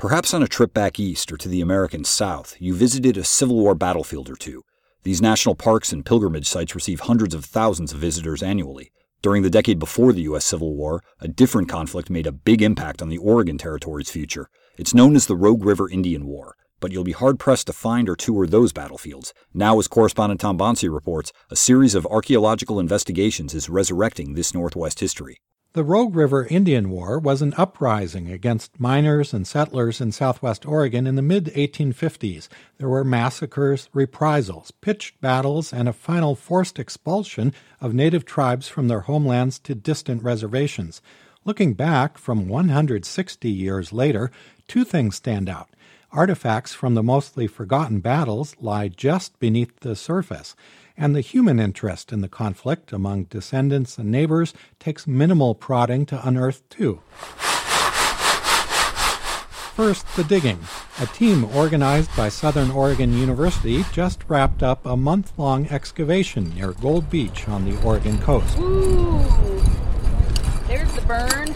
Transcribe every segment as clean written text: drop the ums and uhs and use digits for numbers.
Perhaps on a trip back east or to the American South, you visited a Civil War battlefield or two. These national parks and pilgrimage sites receive hundreds of thousands of visitors annually. During the decade before the U.S. Civil War, a different conflict made a big impact on the Oregon Territory's future. It's known as the Rogue River Indian War, but you'll be hard-pressed to find or tour those battlefields. Now, as correspondent Tom Bonsi reports, a series of archaeological investigations is resurrecting this Northwest history. The Rogue River Indian War was an uprising against miners and settlers in southwest Oregon in the mid-1850s. There were massacres, reprisals, pitched battles, and a final forced expulsion of native tribes from their homelands to distant reservations. Looking back from 160 years later, two things stand out. Artifacts from the mostly forgotten battles lie just beneath the surface, and the human interest in the conflict among descendants and neighbors takes minimal prodding to unearth too. First, the digging. A team organized by Southern Oregon University just wrapped up a month-long excavation near Gold Beach on the Oregon coast. Ooh, there's the burn.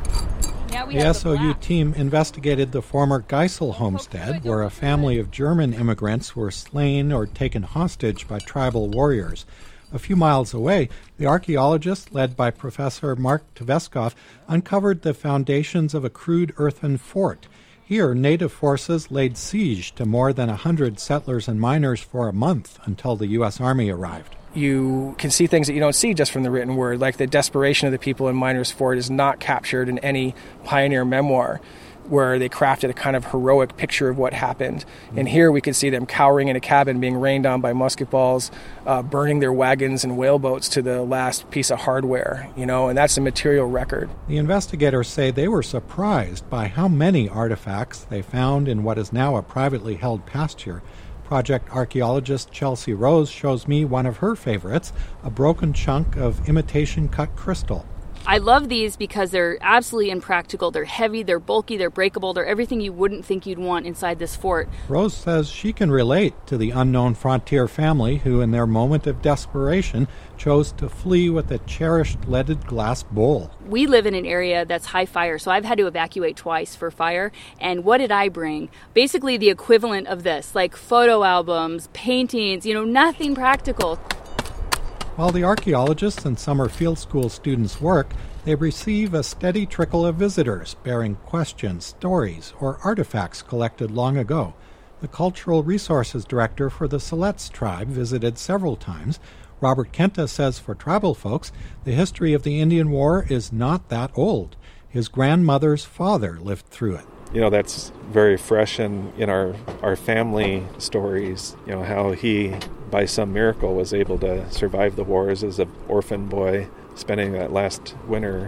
The SOU team investigated the former Geisel homestead, where a family of German immigrants were slain or taken hostage by tribal warriors. A few miles away, the archaeologists, led by Professor Mark Tveskov, uncovered the foundations of a crude earthen fort. Here, native forces laid siege to more than 100 settlers and miners for a month until the U.S. Army arrived. You can see things that you don't see just from the written word, like the desperation of the people in Miners Fort is not captured in any pioneer memoir, where they crafted a kind of heroic picture of what happened. And here we could see them cowering in a cabin, being rained on by musket balls, burning their wagons and whaleboats to the last piece of hardware, and that's a material record. The investigators say they were surprised by how many artifacts they found in what is now a privately held pasture. Project archaeologist Chelsea Rose shows me one of her favorites, a broken chunk of imitation cut crystal. I love these because they're absolutely impractical. They're heavy, they're bulky, they're breakable, they're everything you wouldn't think you'd want inside this fort. Rose says she can relate to the unknown frontier family who, in their moment of desperation, chose to flee with a cherished leaded glass bowl. We live in an area that's high fire, so I've had to evacuate twice for fire. And what did I bring? Basically the equivalent of this, like photo albums, paintings, nothing practical. While the archaeologists and summer field school students work, they receive a steady trickle of visitors bearing questions, stories, or artifacts collected long ago. The Cultural Resources Director for the Siletz tribe visited several times. Robert Kenta says for tribal folks, the history of the Indian War is not that old. His grandmother's father lived through it. That's very fresh in our family stories, how he, by some miracle, was able to survive the wars as an orphan boy, spending that last winter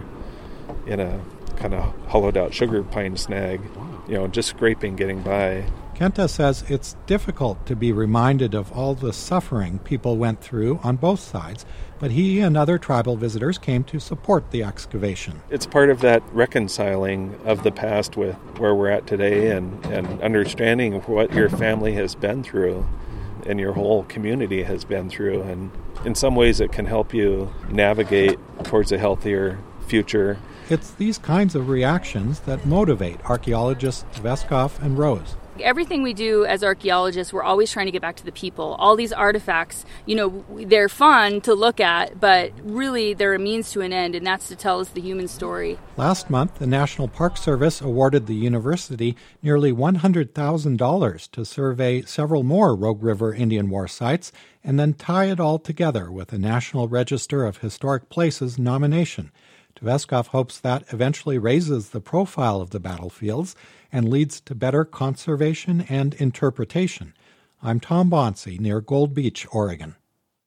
in a kind of hollowed-out sugar pine snag, just scraping, getting by. Kenta says it's difficult to be reminded of all the suffering people went through on both sides, but he and other tribal visitors came to support the excavation. It's part of that reconciling of the past with where we're at today and understanding what your family has been through and your whole community has been through. And in some ways it can help you navigate towards a healthier future. It's these kinds of reactions that motivate archaeologists Tveskov and Rose. Everything we do as archaeologists, we're always trying to get back to the people. All these artifacts, they're fun to look at, but really they're a means to an end, and that's to tell us the human story. Last month, the National Park Service awarded the university nearly $100,000 to survey several more Rogue River Indian War sites and then tie it all together with a National Register of Historic Places nomination. Tveskov hopes that eventually raises the profile of the battlefields and leads to better conservation and interpretation. I'm Tom Bonsi near Gold Beach, Oregon.